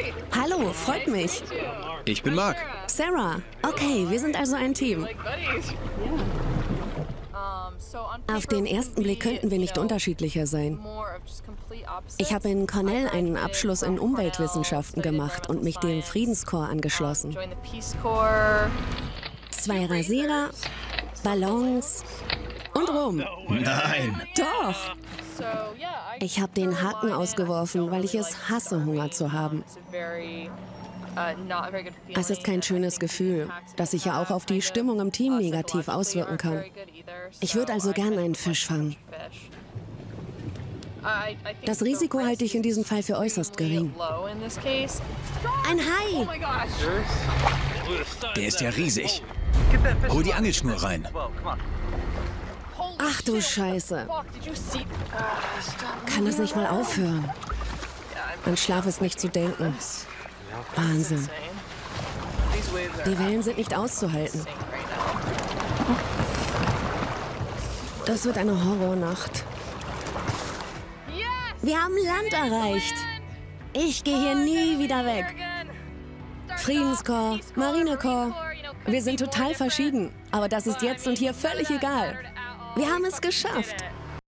Hallo, freut mich. Ich bin Mark. Sarah. Okay, wir sind also ein Team. Auf den ersten Blick könnten wir nicht unterschiedlicher sein. Ich habe in Cornell einen Abschluss in Umweltwissenschaften gemacht und mich dem Friedenskorps angeschlossen. 2 Rasierer, Ballons und Rum. Nein. Doch. Ich habe den Haken ausgeworfen, weil ich es hasse, Hunger zu haben. Es ist kein schönes Gefühl, das sich ja auch auf die Stimmung im Team negativ auswirken kann. Ich würde also gern einen Fisch fangen. Das Risiko halte ich in diesem Fall für äußerst gering. Ein Hai! Der ist ja riesig. Hol die Angelschnur rein. Ach du Scheiße. Kann das nicht mal aufhören? An Schlaf ist nicht zu denken. Wahnsinn. Die Wellen sind nicht auszuhalten. Das wird eine Horrornacht. Wir haben Land erreicht. Ich gehe hier nie wieder weg. Friedenskorps, Marinekorps. Wir sind total verschieden, aber das ist jetzt und hier völlig egal. Wir haben es geschafft.